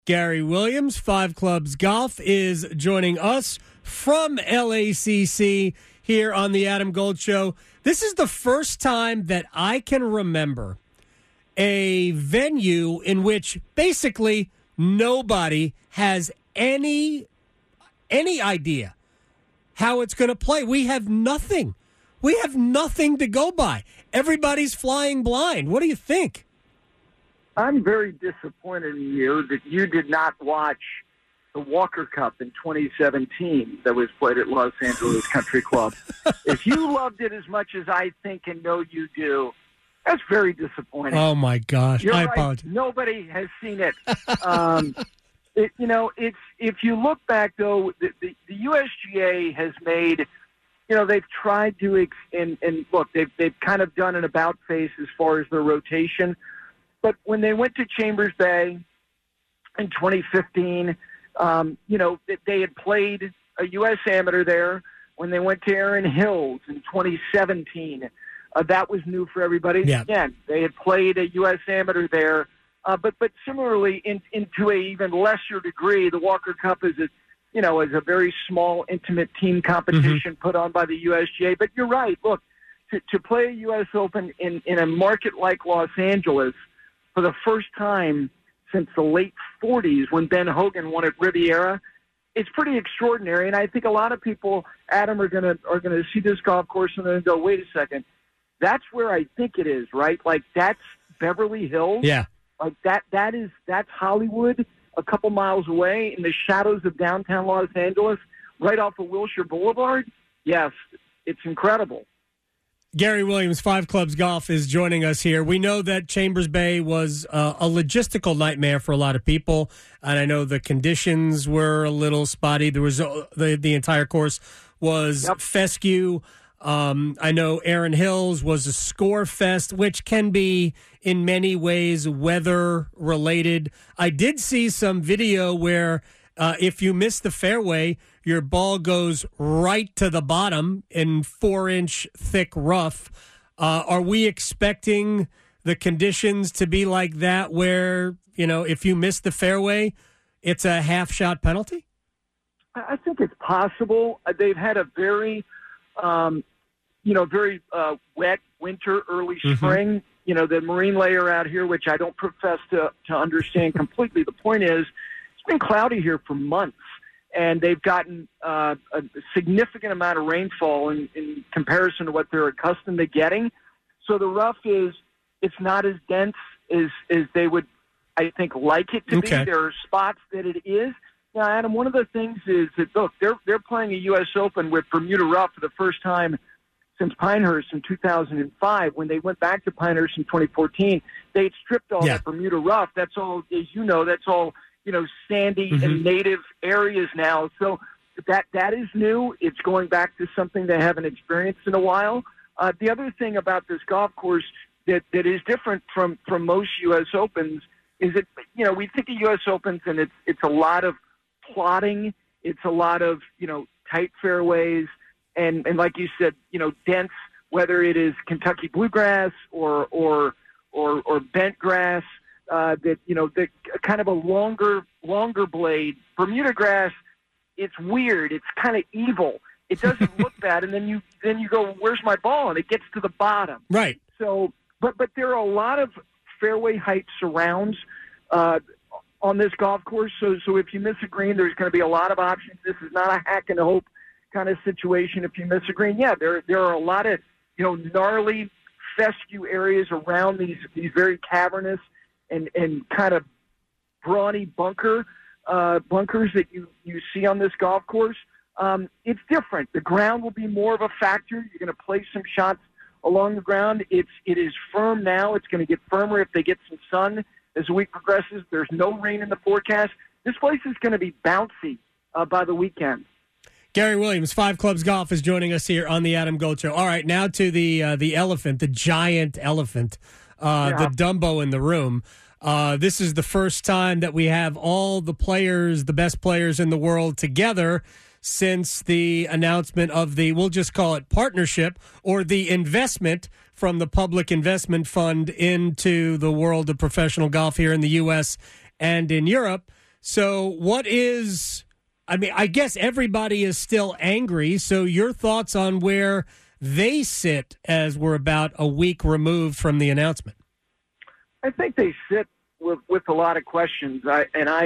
Gary Williams, Five Clubs Golf, is joining us from LACC here on the Adam Gold Show. This is the first time that I can remember a venue in which basically nobody has any idea how it's going to play. We have nothing. We have nothing to go by. Everybody's flying blind. What do you think? I'm very disappointed in you that you did not watch the Walker Cup in 2017 that was played at Los Angeles Country Club. If you loved it as much as I think and know you do, that's very disappointing. Oh, my gosh. You're I right. apologize. Nobody has seen it. It's if you look back, though, the USGA has made, they've tried to, and look, they've kind of done an about face as far as their rotation. But when they went to Chambers Bay in 2015, they had played a U.S. Amateur there. When they went to Erin Hills in 2017, that was new for everybody. Yeah. Again, they had played a U.S. Amateur there. But similarly, into a even lesser degree, the Walker Cup is a very small, intimate team competition put on by the USGA. But you're right. Look, to play a U.S. Open in a market like Los Angeles for the first time since the late 40s when Ben Hogan won at Riviera, it's pretty extraordinary. And I think a lot of people, Adam, are gonna see this golf course and then go, wait a second, that's where I think it is, right? Like that's Beverly Hills. Yeah. Like that's Hollywood, a couple miles away in the shadows of downtown Los Angeles, right off of Wilshire Boulevard. Yes, it's incredible. Gary Williams, Five Clubs Golf, is joining us here. We know that Chambers Bay was a logistical nightmare for a lot of people, and I know the conditions were a little spotty. There was the entire course was fescue. I know Erin Hills was a score fest, which can be in many ways weather related. I did see some video where if you miss the fairway, your ball goes right to the bottom in 4-inch thick rough. Are we expecting the conditions to be like that where, if you miss the fairway, it's a half-shot penalty? I think it's possible. They've had a very, very wet winter, early spring. The marine layer out here, which I don't profess to understand completely. The point is, it's been cloudy here for months. And they've gotten a significant amount of rainfall in comparison to what they're accustomed to getting. So the rough it's not as dense as they would, I think, like it to be. There are spots that it is. Now, Adam, one of the things is that, look, they're playing a U.S. Open with Bermuda rough for the first time since Pinehurst in 2005. When they went back to Pinehurst in 2014, they had stripped all that Bermuda rough. That's all, as you know, that's all sandy and native areas now. So that is new. It's going back to something they haven't experienced in a while. The other thing about this golf course that is different from most U.S. Opens is that, we think of U.S. Opens and it's a lot of plotting. It's a lot of, tight fairways and like you said, dense, whether it is Kentucky bluegrass or bent grass. The kind of a longer blade. Bermuda grass, it's weird. It's kind of evil. It doesn't look bad, and then you go, where's my ball? And it gets to the bottom. Right. So, but there are a lot of fairway height surrounds on this golf course. So if you miss a green, there's going to be a lot of options. This is not a hack and hope kind of situation. If you miss a green, there are a lot of gnarly fescue areas around these very cavernous and kind of brawny bunkers that you see on this golf course. It's different. The ground will be more of a factor. You're going to play some shots along the ground. It is firm now. It's going to get firmer if they get some sun as the week progresses. There's no rain in the forecast. This place is going to be bouncy by the weekend. Gary Williams, Five Clubs Golf, is joining us here on the Adam Gold Show. All right, now to the elephant, the giant elephant, the Dumbo in the room. This is the first time that we have all the players, the best players in the world together since the announcement of we'll just call it partnership or the investment from the Public Investment Fund into the world of professional golf here in the U.S. and in Europe. So what is, I mean, I guess everybody is still angry. So your thoughts on where they sit as we're about a week removed from the announcement? I think they sit with a lot of questions. I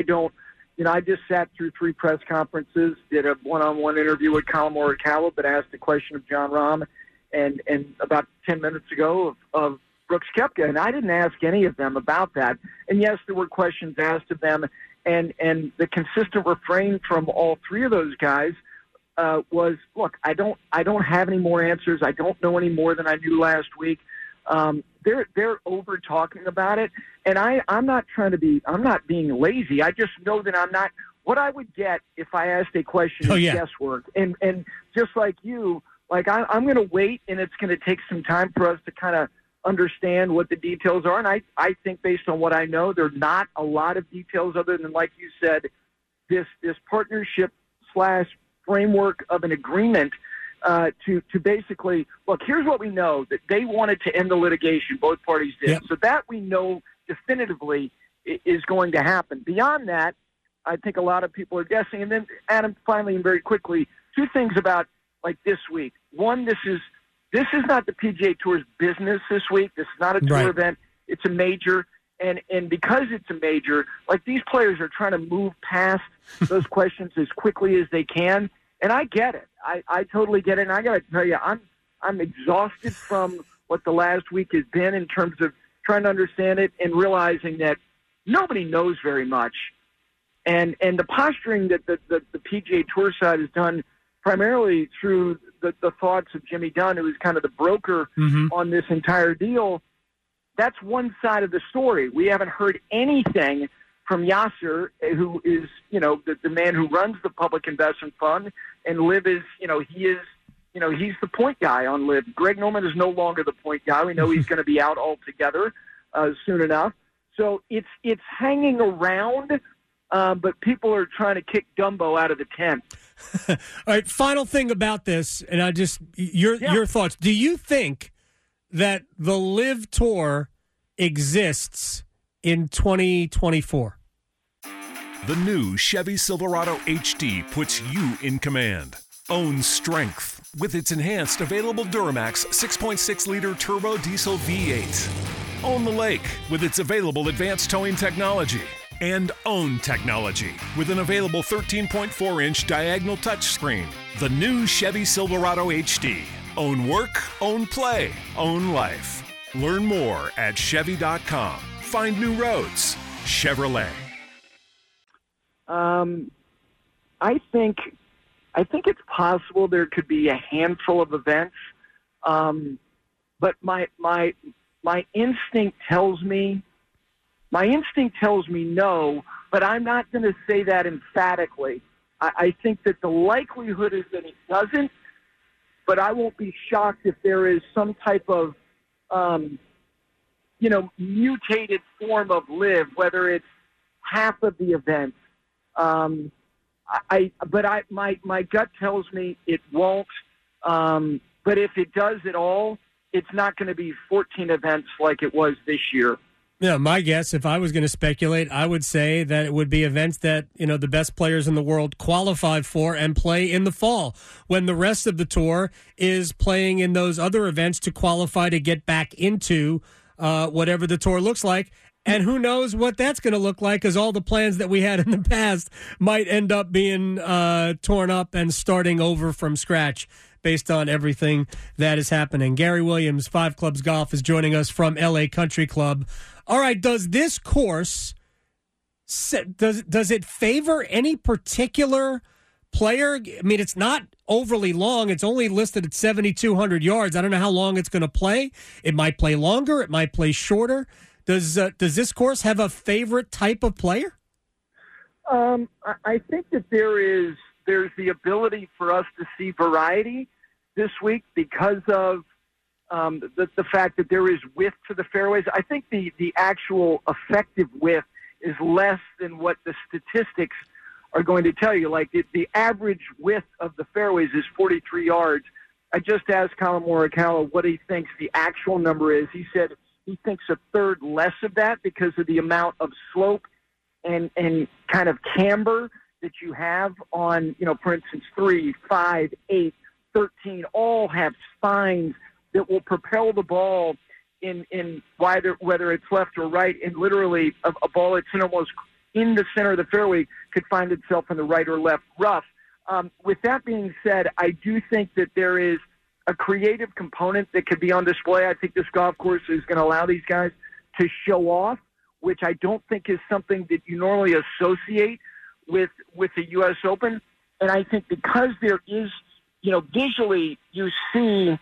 just sat through 3 press conferences, did a one-on-one interview with Colin Morikawa, but asked a question of Jon Rahm and about 10 minutes ago of Brooks Koepka, and I didn't ask any of them about that. And yes, there were questions asked of them, and the consistent refrain from all 3 of those guys was, look, I don't have any more answers. I don't know any more than I knew last week. They're over talking about it, and I'm not being lazy. I just know that I'm not. What I would get if I asked a question is guesswork, and just like you, like I'm going to wait, and it's going to take some time for us to kind of understand what the details are. And I think based on what I know, there are not a lot of details other than, like you said, this partnership / framework of an agreement to basically, look, here's what we know, that they wanted to end the litigation. Both parties did. Yep. So that we know definitively is going to happen. Beyond that, I think a lot of people are guessing. And then, Adam, finally and very quickly, 2 things about like this week. One, this is not the PGA Tour's business this week. This is not a tour event. It's a major. And because it's a major, like these players are trying to move past those questions as quickly as they can. And I get it. I totally get it. And I got to tell you, I'm exhausted from what the last week has been in terms of trying to understand it and realizing that nobody knows very much. And the posturing that the PGA Tour side has done primarily through the thoughts of Jimmy Dunn, who is kind of the broker on this entire deal, that's one side of the story. We haven't heard anything from Yasser, who is, the man who runs the public investment fund, and Liv is, he's the point guy on Liv. Greg Norman is no longer the point guy. We know he's going to be out altogether soon enough. So it's hanging around, but people are trying to kick Dumbo out of the tent. All right, final thing about this, and your thoughts. Do you think that the Live Tour exists in 2024? The new Chevy Silverado HD puts you in command. Own strength with its enhanced available Duramax 6.6-liter turbo diesel V8. Own the lake with its available advanced towing technology. And own technology with an available 13.4-inch diagonal touchscreen. The new Chevy Silverado HD. Own work, own play, own life. Learn more at Chevy.com. Find new roads. Chevrolet. I think it's possible there could be a handful of events, but my instinct tells me no. But I'm not going to say that emphatically. I think that the likelihood is that it doesn't. But I won't be shocked if there is some type of mutated form of Live, whether it's half of the events. My gut tells me it won't. But if it does at all, it's not going to be 14 events like it was this year. Yeah, my guess, if I was going to speculate, I would say that it would be events that, the best players in the world qualified for and play in the fall, when the rest of the tour is playing in those other events to qualify to get back into whatever the tour looks like. And who knows what that's going to look like, because all the plans that we had in the past might end up being torn up and starting over from scratch based on everything that is happening. Gary Williams, 5 Clubs Golf, is joining us from LA Country Club. All right, does this course, does it favor any particular player? I mean, it's not overly long. It's only listed at 7,200 yards. I don't know how long it's going to play. It might play longer. It might play shorter. Does this course have a favorite type of player? I think that there's the ability for us to see variety this week because of the fact that there is width to the fairways. I think the actual effective width is less than what the statistics are going to tell you. Like the average width of the fairways is 43 yards. I just asked Colin Morikawa what he thinks the actual number is. He said he thinks a third less of that because of the amount of slope and kind of camber that you have on, for instance, 3, 5, 8, 13, all have spines that will propel the ball in whether it's left or right, and literally a ball that's almost in the center of the fairway could find itself in the right or left rough. With that being said, I do think that there is a creative component that could be on display. I think this golf course is going to allow these guys to show off, which I don't think is something that you normally associate with the U.S. Open. And I think because there is, visually you see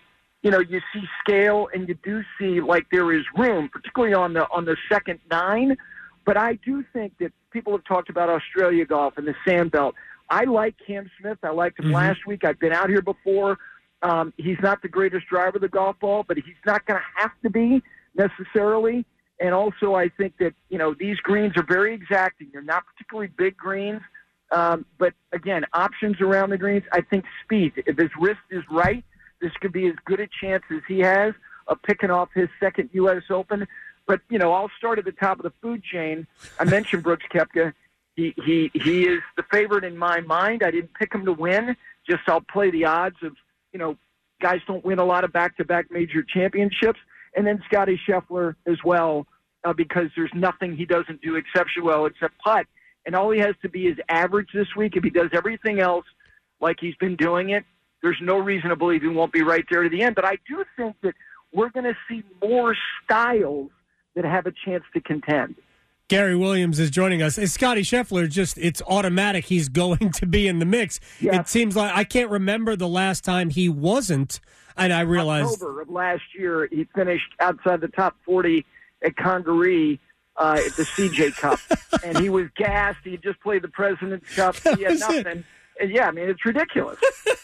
scale, and you do see like there is room, particularly on the second 9. But I do think that people have talked about Australia golf and the Sandbelt. I like Cam Smith. I liked him last week. I've been out here before. He's not the greatest driver of the golf ball, but he's not going to have to be necessarily. And also, I think that, these greens are very exacting. They're not particularly big greens. But, again, options around the greens, I think speed. If his wrist is right, this could be as good a chance as he has of picking off his second U.S. Open. But, I'll start at the top of the food chain. I mentioned Brooks Koepka. He is the favorite in my mind. I didn't pick him to win. Just I'll play the odds of, guys don't win a lot of back-to-back major championships. And then Scotty Scheffler as well, because there's nothing he doesn't do exceptionally well except putt. And all he has to be is average this week. If he does everything else like he's been doing it, there's no reason to believe he won't be right there to the end. But I do think that we're going to see more styles that have a chance to contend. Gary Williams is joining us. Scotty Scheffler, it's automatic he's going to be in the mix. Yeah. It seems like I can't remember the last time he wasn't, and I realized October of last year he finished outside the top 40 at Congaree at the CJ Cup, and he was gassed. He had just played the President's Cup. He had nothing. And yeah, I mean, it's ridiculous.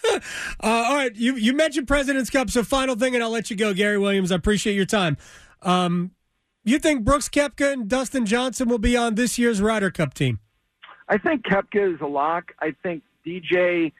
All right, you mentioned President's Cup, so final thing, and I'll let you go, Gary Williams. I appreciate your time. You think Brooks Koepka and Dustin Johnson will be on this year's Ryder Cup team? I think Koepka is a lock. I think DJ,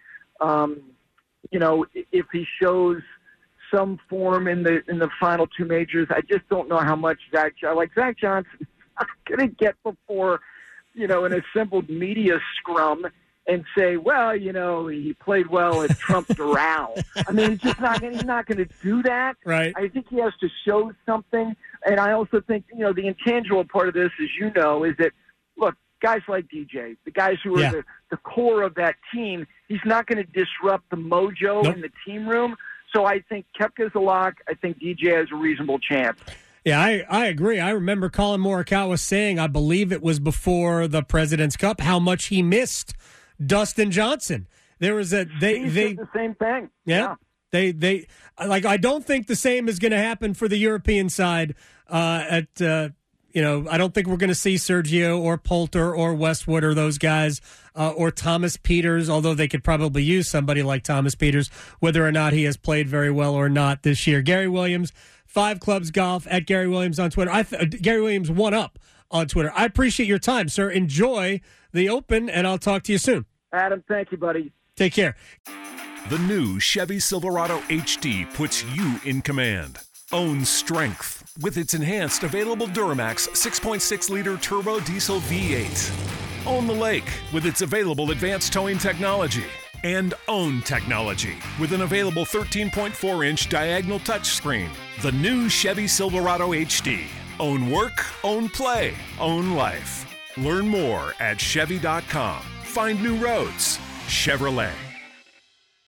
if he shows some form in the final 2 majors, I just don't know how much Zach Johnson's not going to get before, an assembled media scrum and say, well, he played well at Trump Doral. I mean, he's not going to do that. Right. I think he has to show something. And I also think, the intangible part of this, as you know, is that, look, guys like DJ, the guys who are the core of that team, he's not going to disrupt the mojo in the team room. So I think Koepka's a lock. I think DJ has a reasonable chance. Yeah, I agree. I remember Colin Morikawa saying, I believe it was before the President's Cup, how much he missed Dustin Johnson. There was they the same thing. Yeah. They I don't think the same is going to happen for the European side. I don't think we're going to see Sergio or Poulter or Westwood or those guys or Thomas Pieters, although they could probably use somebody like Thomas Pieters, whether or not he has played very well or not this year. Gary Williams, 5 Clubs Golf, at Gary Williams on Twitter. Gary Williams 1UP on Twitter. I appreciate your time, sir. Enjoy the Open, and I'll talk to you soon. Adam, thank you, buddy. Take care. The new Chevy Silverado HD puts you in command. Own strength with its enhanced available Duramax 6.6-liter turbo diesel V8. Own the lake with its available advanced towing technology. And own technology with an available 13.4-inch diagonal touchscreen. The new Chevy Silverado HD. Own work, own play, own life. Learn more at Chevy.com. Find new roads. Chevrolet.